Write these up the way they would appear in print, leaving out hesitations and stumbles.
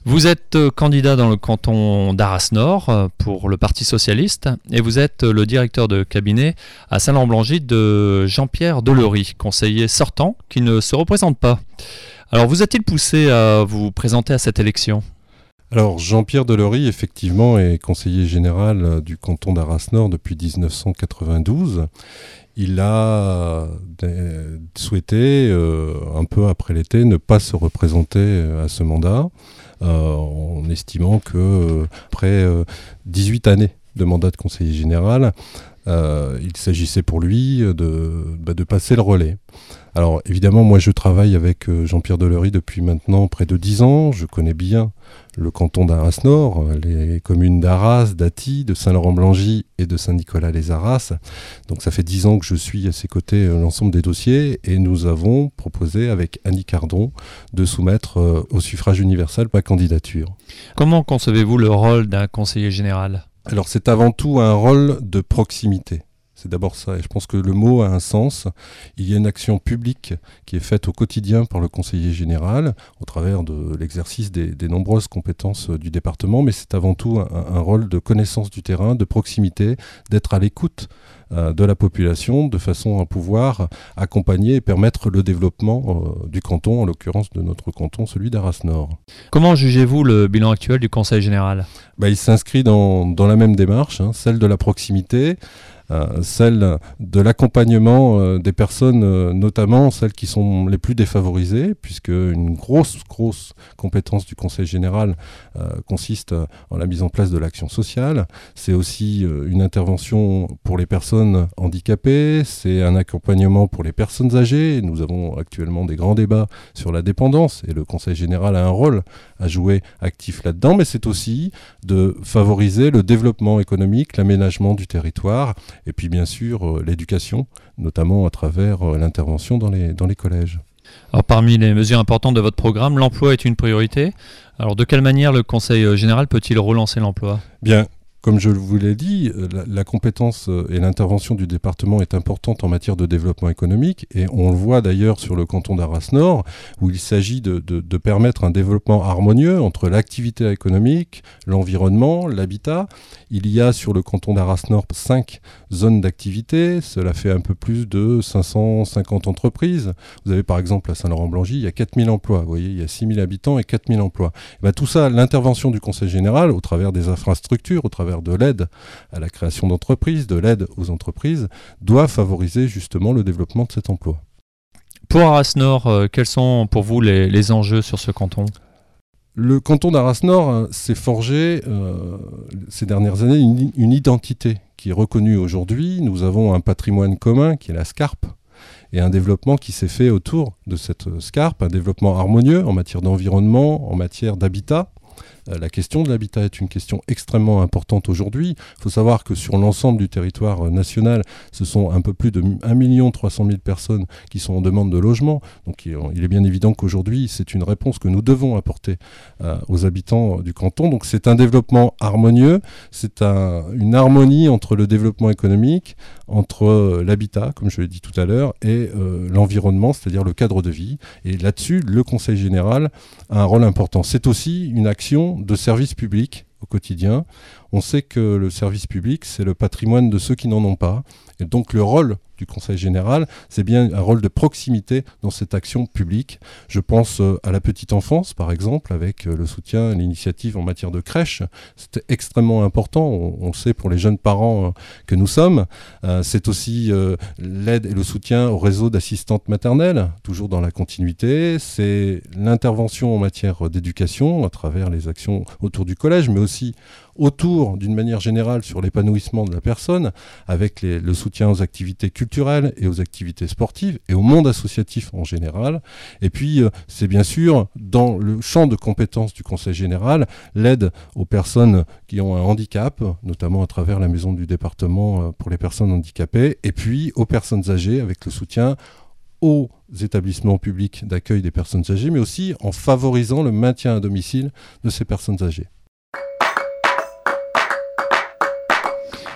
Vous êtes candidat dans le canton d'Arras-Nord pour le Parti socialiste et vous êtes le directeur de cabinet à Saint-Laurent-Blangy de Jean-Pierre Delory, conseiller sortant qui ne se représente pas. Alors vous a-t-il poussé à vous présenter à cette élection ? Alors Jean-Pierre Delory, effectivement, est conseiller général du canton d'Arras-Nord depuis 1992. Il a souhaité, un peu après l'été, ne pas se représenter à ce mandat, en estimant que après 18 années de mandat de conseiller général, il s'agissait pour lui de passer le relais. Alors évidemment, moi je travaille avec Jean-Pierre Delory depuis maintenant près de 10 ans. Je connais bien le canton d'Arras-Nord, les communes d'Arras, d'Athis, de Saint-Laurent-Blangy et de Saint-Nicolas-les-Arras. Donc ça fait 10 ans que je suis à ses côtés l'ensemble des dossiers et nous avons proposé avec Annie Cardon de soumettre au suffrage universel ma candidature. Comment concevez-vous le rôle d'un conseiller général ? Alors c'est avant tout un rôle de proximité. C'est d'abord ça, et je pense que le mot a un sens. Il y a une action publique qui est faite au quotidien par le conseiller général, au travers de l'exercice des nombreuses compétences du département, mais c'est avant tout un rôle de connaissance du terrain, de proximité, d'être à l'écoute de la population, de façon à pouvoir accompagner et permettre le développement du canton, en l'occurrence de notre canton, celui d'Arras-Nord. Comment jugez-vous le bilan actuel du conseil général ? Il s'inscrit dans la même démarche, celle de la proximité, celle de l'accompagnement des personnes, notamment celles qui sont les plus défavorisées, puisque une grosse compétence du Conseil général consiste en la mise en place de l'action sociale. C'est aussi une intervention pour les personnes handicapées, c'est un accompagnement pour les personnes âgées. Nous avons actuellement des grands débats sur la dépendance et le Conseil général a un rôle à jouer actif là-dedans, mais c'est aussi de favoriser le développement économique, l'aménagement du territoire, et puis bien sûr l'éducation, notamment à travers l'intervention dans les collèges. Alors parmi les mesures importantes de votre programme, l'emploi est une priorité. Alors de quelle manière le Conseil général peut-il relancer l'emploi ? Bien, comme je vous l'ai dit, la compétence et l'intervention du département est importante en matière de développement économique et on le voit d'ailleurs sur le canton d'Arras-Nord où il s'agit de permettre un développement harmonieux entre l'activité économique, l'environnement, l'habitat. Il y a sur le canton d'Arras-Nord 5 zones d'activité, cela fait un peu plus de 550 entreprises. Vous avez par exemple à Saint-Laurent-Blangy, il y a 4000 emplois, vous voyez, il y a 6000 habitants et 4000 emplois. Tout ça, l'intervention du Conseil général au travers des infrastructures, au travers de l'aide à la création d'entreprises, de l'aide aux entreprises, doit favoriser justement le développement de cet emploi. Pour Arras-Nord, quels sont pour vous les enjeux sur ce canton ? Le canton d'Arras-Nord s'est forgé ces dernières années une identité qui est reconnue aujourd'hui. Nous avons un patrimoine commun qui est la Scarpe et un développement qui s'est fait autour de cette Scarpe, un développement harmonieux en matière d'environnement, en matière d'habitat. La question de l'habitat est une question extrêmement importante aujourd'hui. Il faut savoir que sur l'ensemble du territoire national, ce sont un peu plus de 1 300 000 personnes qui sont en demande de logement. Donc il est bien évident qu'aujourd'hui, c'est une réponse que nous devons apporter aux habitants du canton. Donc c'est un développement harmonieux, c'est une harmonie entre le développement économique, entre l'habitat, comme je l'ai dit tout à l'heure, et l'environnement, c'est-à-dire le cadre de vie. Et là-dessus, le Conseil général a un rôle important. C'est aussi une action de service public au quotidien. On sait que le service public, c'est le patrimoine de ceux qui n'en ont pas. Et donc le rôle du Conseil général, c'est bien un rôle de proximité dans cette action publique. Je pense à la petite enfance, par exemple, avec le soutien, l'initiative en matière de crèche. C'était extrêmement important, on sait pour les jeunes parents que nous sommes. C'est aussi l'aide et le soutien au réseau d'assistantes maternelles, toujours dans la continuité. C'est l'intervention en matière d'éducation, à travers les actions autour du collège, mais aussi autour, d'une manière générale, sur l'épanouissement de la personne, avec le soutien aux activités culturelles et aux activités sportives et au monde associatif en général. Et puis, c'est bien sûr, dans le champ de compétences du Conseil général, l'aide aux personnes qui ont un handicap, notamment à travers la maison du département pour les personnes handicapées, et puis aux personnes âgées, avec le soutien aux établissements publics d'accueil des personnes âgées, mais aussi en favorisant le maintien à domicile de ces personnes âgées.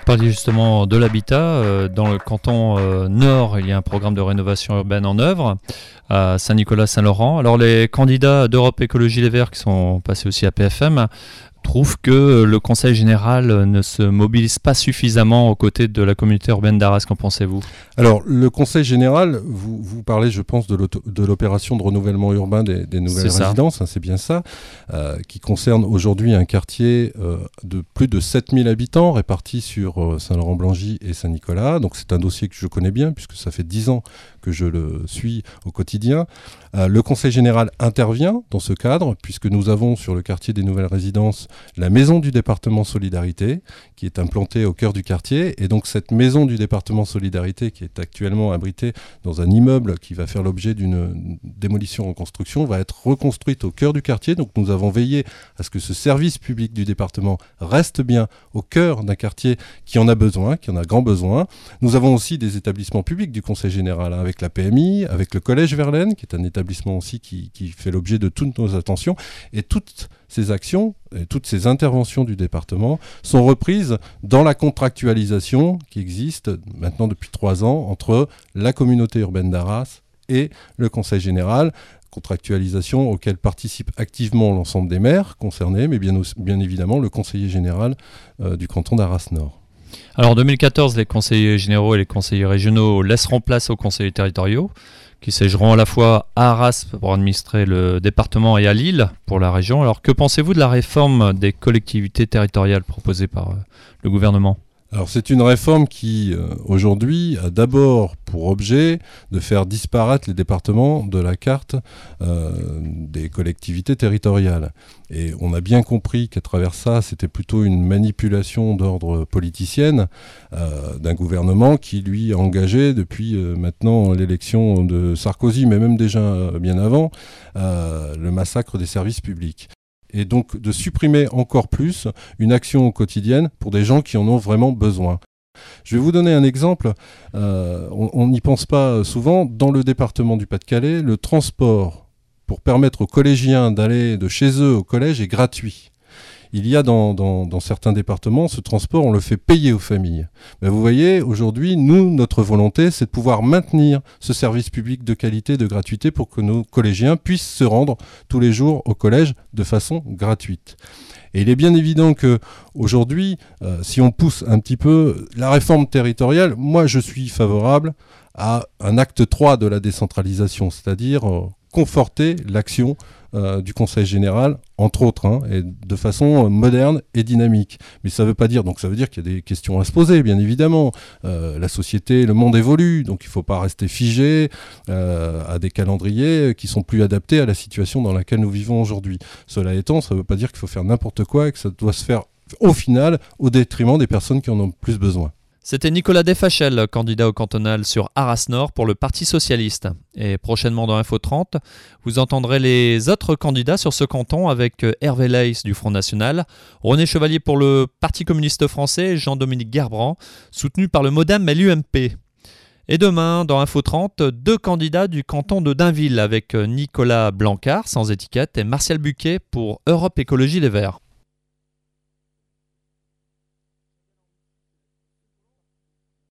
parliez justement de l'habitat. Dans le canton Nord, il y a un programme de rénovation urbaine en œuvre à Saint-Nicolas-Saint-Laurent. Alors les candidats d'Europe Écologie Les Verts qui sont passés aussi à PFM trouvent que le Conseil général ne se mobilise pas suffisamment aux côtés de la communauté urbaine d'Arras. Qu'en pensez-vous ? Alors, le Conseil général, vous parlez, je pense, de l'opération de renouvellement urbain des nouvelles résidences, c'est bien ça, qui concerne aujourd'hui un quartier de plus de 7000 habitants répartis sur Saint-Laurent-Blangy et Saint-Nicolas. Donc, c'est un dossier que je connais bien puisque ça fait 10 ans que je le suis au quotidien. Le Conseil général intervient dans ce cadre puisque nous avons sur le quartier des nouvelles résidences la maison du département Solidarité qui est implantée au cœur du quartier. Et donc cette maison du département Solidarité qui est actuellement abritée dans un immeuble qui va faire l'objet d'une démolition-reconstruction va être reconstruite au cœur du quartier. Donc nous avons veillé à ce que ce service public du département reste bien au cœur d'un quartier qui en a besoin, qui en a grand besoin. Nous avons aussi des établissements publics du Conseil général, avec la PMI, avec le Collège Verlaine, qui est un établissement aussi qui fait l'objet de toutes nos attentions. Et toutes ces actions et toutes ces interventions du département sont reprises dans la contractualisation qui existe maintenant depuis 3 ans entre la communauté urbaine d'Arras et le Conseil général. Contractualisation auquel participe activement l'ensemble des maires concernés, mais bien évidemment le conseiller général du canton d'Arras-Nord. Alors en 2014, les conseillers généraux et les conseillers régionaux laisseront place aux conseillers territoriaux qui siégeront à la fois à Arras pour administrer le département et à Lille pour la région. Alors que pensez-vous de la réforme des collectivités territoriales proposée par le gouvernement ? Alors c'est une réforme qui, aujourd'hui, a d'abord pour objet de faire disparaître les départements de la carte des collectivités territoriales. Et on a bien compris qu'à travers ça, c'était plutôt une manipulation d'ordre politicienne d'un gouvernement qui, lui, a engagé depuis maintenant l'élection de Sarkozy, mais même déjà bien avant, le massacre des services publics. Et donc de supprimer encore plus une action quotidienne pour des gens qui en ont vraiment besoin. Je vais vous donner un exemple, on n'y pense pas souvent. Dans le département du Pas-de-Calais, le transport pour permettre aux collégiens d'aller de chez eux au collège est gratuit. Il y a dans certains départements, ce transport, on le fait payer aux familles. Mais vous voyez, aujourd'hui, notre volonté, c'est de pouvoir maintenir ce service public de qualité, de gratuité, pour que nos collégiens puissent se rendre tous les jours au collège de façon gratuite. Et il est bien évident qu'aujourd'hui, si on pousse un petit peu la réforme territoriale, moi je suis favorable à un acte 3 de la décentralisation, c'est-à-dire conforter l'action du Conseil général, entre autres, et de façon moderne et dynamique. Mais ça veut dire qu'il y a des questions à se poser, bien évidemment. La société, le monde évolue, donc il ne faut pas rester figé à des calendriers qui sont plus adaptés à la situation dans laquelle nous vivons aujourd'hui. Cela étant, ça ne veut pas dire qu'il faut faire n'importe quoi et que ça doit se faire au final au détriment des personnes qui en ont plus besoin. C'était Nicolas Desfachel, candidat au cantonal sur Arras-Nord pour le Parti socialiste. Et prochainement dans Info 30, vous entendrez les autres candidats sur ce canton avec Hervé Leys du Front National, René Chevalier pour le Parti communiste français et Jean-Dominique Gerbrand, soutenu par le MoDem et l'UMP. Et demain, dans Info 30, 2 candidats du canton de Dainville avec Nicolas Blancard, sans étiquette, et Martial Buquet pour Europe Écologie Les Verts.